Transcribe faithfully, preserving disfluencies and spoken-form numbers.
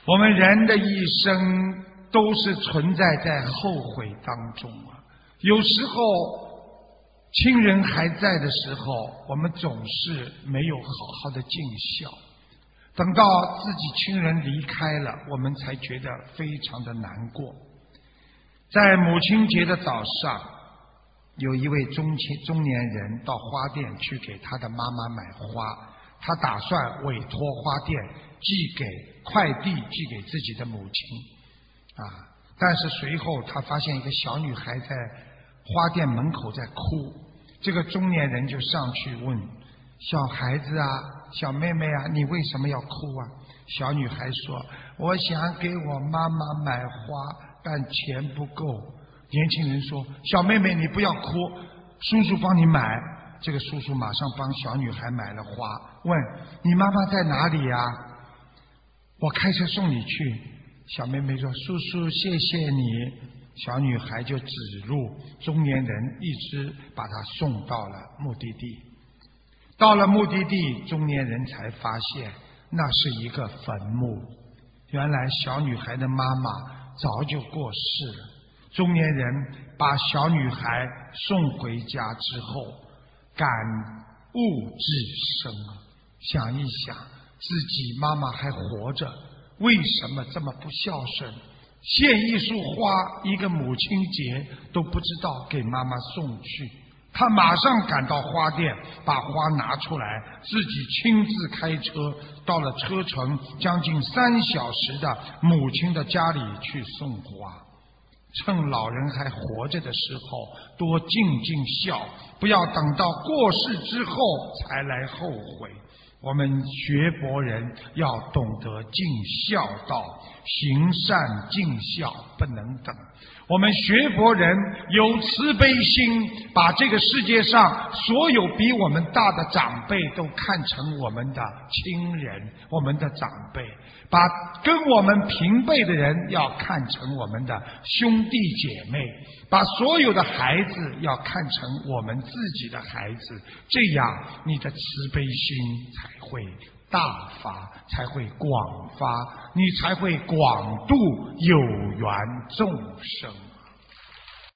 我们人的一生都是存在在后悔当中啊。有时候亲人还在的时候，我们总是没有好好的尽孝，等到自己亲人离开了，我们才觉得非常的难过。在母亲节的早上，有一位中青中年人到花店去给他的妈妈买花，他打算委托花店寄给快递寄给自己的母亲啊，但是随后他发现一个小女孩在花店门口在哭，这个中年人就上去问小孩子啊，小妹妹啊，你为什么要哭啊？小女孩说，我想给我妈妈买花，但钱不够。年轻人说，小妹妹你不要哭，叔叔帮你买。这个叔叔马上帮小女孩买了花，问你妈妈在哪里呀？我开车送你去。小妹妹说，叔叔谢谢你。小女孩就指路，中年人一直把她送到了目的地。到了目的地，中年人才发现那是一个坟墓，原来小女孩的妈妈早就过世了。中年人把小女孩送回家之后，感悟至深啊，想一想自己妈妈还活着，为什么这么不孝顺？献一束花，一个母亲节都不知道给妈妈送去。他马上赶到花店，把花拿出来，自己亲自开车到了车程将近三小时的母亲的家里去送花。趁老人还活着的时候，多尽尽孝，不要等到过世之后才来后悔。我们学佛人要懂得尽孝道，行善尽孝不能等。我们学佛人有慈悲心，把这个世界上所有比我们大的长辈都看成我们的亲人，我们的长辈，把跟我们平辈的人要看成我们的兄弟姐妹，把所有的孩子要看成我们自己的孩子，这样你的慈悲心才会大发，才会广发，你才会广度有缘众生。